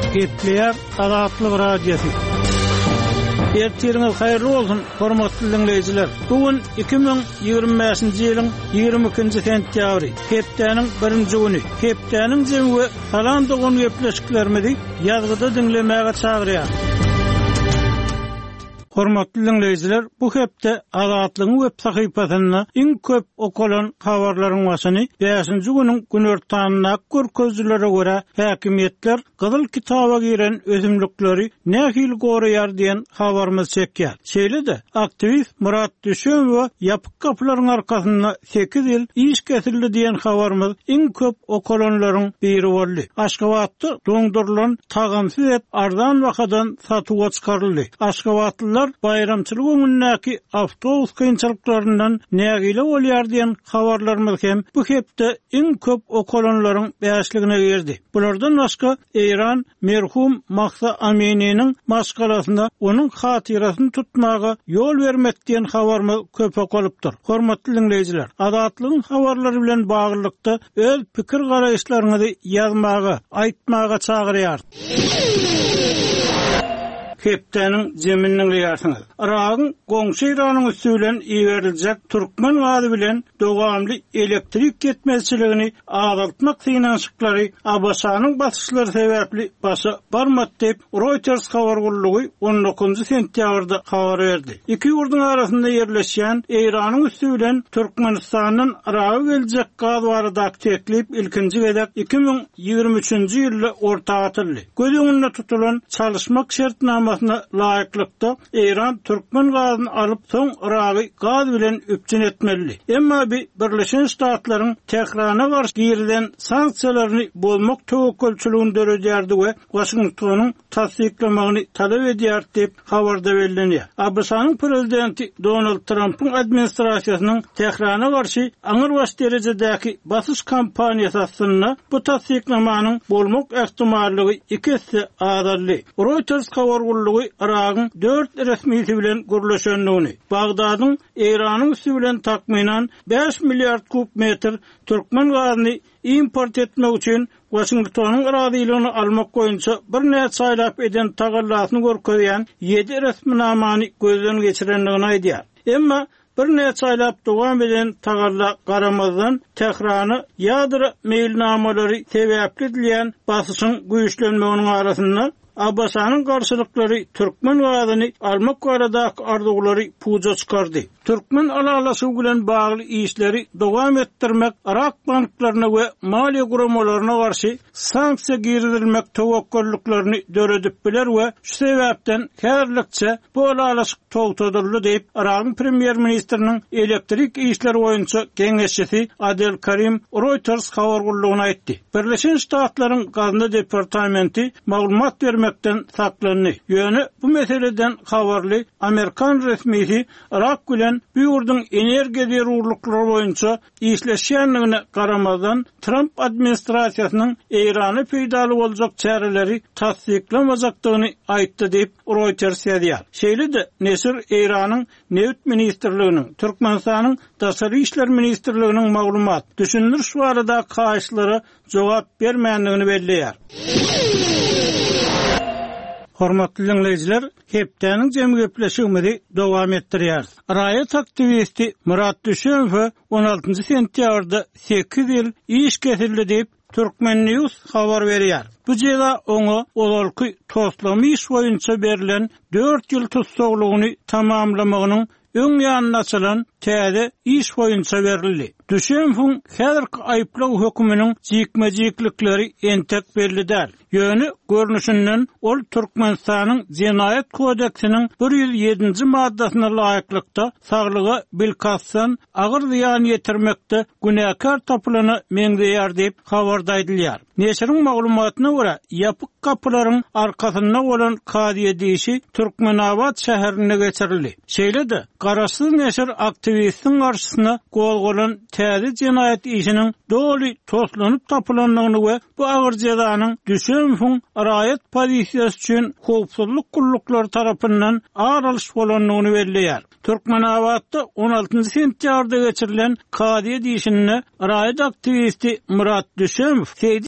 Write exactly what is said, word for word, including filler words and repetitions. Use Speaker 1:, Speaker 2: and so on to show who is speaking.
Speaker 1: Gepleyer Azatlyk Radiosu. Ertiriniz hayırlı olsun, hormatly dinleyijiler. Bugün iki bin ýygrimi beşinji ýylyň ýygrimi ikinji sentýabry, hepdeniň birinji güni. Hepdeniň jemgy salan dogun gepleşiklerimizi ýazgyda dinlemäge çagyrýar. Hormatly dinleyijiler, bu hepde Azatlygyň web sahypasyna iň köp okulan habarlaryň başyny beşinji güniň günortanyna görkezlere görä häkimetler Gyzyl kitaba giren özümlükleri nähil goraýar diýen habarymyz çekýär. Şeýle-de aktivist Murat Düşemow ýapyk kapylaryň arkasynda sekiz ýyl iş kesildi diýen habarymyz iň köp okulanlaryň biri boldy. Aşgabatda doňdurulan tagamsyz et arzan wakadan satyga çykaryldy. Aşgabatlylar bayramçylyk günündäki awtobus kynçylyklaryndan nägile bolýar diýen habarlarymyz hem bu hepde iň köp okulanlaryň beşligine girdi. Bulardan başga İran merhum Mahsa Amini'nin maskalasında onun hatirasyny tutmaga yol vermek diýen habarymyz köp okulypdyr. Hormatly dinleyijiler, Azatlygyň habarlary bilen baglykda öz pikir garaýşlaryňyzy ýazmaga, aýtmaga çagyrýar. Hepdeniň jeminiň ýasyňyz. Iragyň goňşy Iranyň üstünden iýeriljek türkmen gazy bilen dowamly elektrik ketmezçiligini azaltmak synanşyklary Abbasanyň basyşlary sebäpli basa barmat diýip Reuters habargullugy on dokuzunji sentýabrda habar berdi. Iki ýurduň arasynda ýerleşýän Iranyň üstünden Türkmenistanyň Iraga geljek gaz baradaky teklip ilkinji gezek iki bin ýygrimi üçinji ýylda ortaga atyldy. Göz öňünde tutulan çalışmak şertnama laýyklykda İran Türkmen gazyny alyp soň Iragy gaz bilen üpçün etmeli. Emma bir Birleşen Ştatlaryň Tehrana garşy girilen sanksiýalaryny bolmak töwekkülçiligini döredýärdi we Washingtonyň tasdiklamagyny talap edýär diýip habarda berilýär. Abbasanyň prezidenti Donald Trump'yň administrasiýasynyň Tehrana garşy aňyr baş derejedäki basyş kampaniýasy aslynda bu tasdiklamanyň bolmak ähtimallygy iki hisse azaldy. Reuters habar Iragyň dört resmisi bilen gürleşenligini, Bagdadyň Iranyň üstü bilen takminan beş milliard kub metr türkmen gazyny import etmek üçin Washingtonyň razylygyny almak boýunça bir näçe saýlap eden tagallasyny görkezýän ýedi resminamany gözden geçirenligini aýdýar. Emma bir näçe saýlap dowam eden tagalla garamazdan Tehrany ýadyra meýilnamalary sebäpli edilýän basyşyň güýçlenmeginiň arasynda Abbasanyň garşylyklary türkmen gazyny almak baradaky arzuwlary puja çykardy. Türkmen alalasy bilen bagly işleri dowam etdirmek, Irak banklaryna we maliýe guramalaryna garşy sanksiýa girilmek töwekküllüklerini döredip biler we şu sebäpden häzirlikçe bu alalasy togtadyldy diýip Iragyň premier ministriniň elektrik işleri boýunça geňeşçisi Adel Karim Reuters habargullugyna aýtdy. Birleşen Ştatlaryň gazyny departamenti maglumat bermekden saklandy. Ýöne bu meseleden habarly Amerikan resmisi Irak bilen bu ýurduň energiýa zerurlyklary boýunça işleşýänligine garamazdan Trump administrasiýasynyň Irany peýdaly boljak çäreleri tasdiklamazakdygyny aýtdy diýip Reuters ýazýar. Şeýle-de Nesir Iranyň Neft ministrliginiň, Türkmenistanyň Daşary işler ministrliginiň maglumat, düşünür şu arada kaýşlary jogap bermänligini belleýär. Hormatly dinleyijiler, hepdeniň jemgy gepleşigimizi dowam etdirýär. Raýat aktivisti Murat Düşemow on altynji sentýabrda sekiz ýyl iş kesildi diýip Türkmen News habar berýär. Bu jeda oňa olalky toslamy iş boýunça berilen dört ýyl tutsaglygyny tamamlamagynyň öň ýanyna açylan täze iş boýunça berildi. Düşemow häzirki aýplaw höküminiň jikmejiklikleri entek berildi. Ýöne görnüşinden ol Türkmenistanyň Jenaýat kodeksiniň bir ýüz ýedinji maddasyna laýyklykda saglyga bilkassan agyr ziýan ýetirmekde günäkar tapylany meňzeýär diýip habarda aýdylýar. Neşiriň maglumatyna görä, ýapyk kapylaryň arkasynda bolan kadiýe diýişi Türkmenabad şäherine geçirildi. Şeýle-de garaşsyz neşir aktivistiň garşysyna golgolan täze jenaýat işiniň doly toslanyp tapylanlygyny we bu agyr jezanyň Düşemow raýat polisiýasy üçin howpsuzlyk gullukları tarapyndan aralyş bolanlygyny belleýär. Türkmenabadda on altynji sentýabrda geçirilen kadiýe diýişine raýat aktivisti Murat Düşemow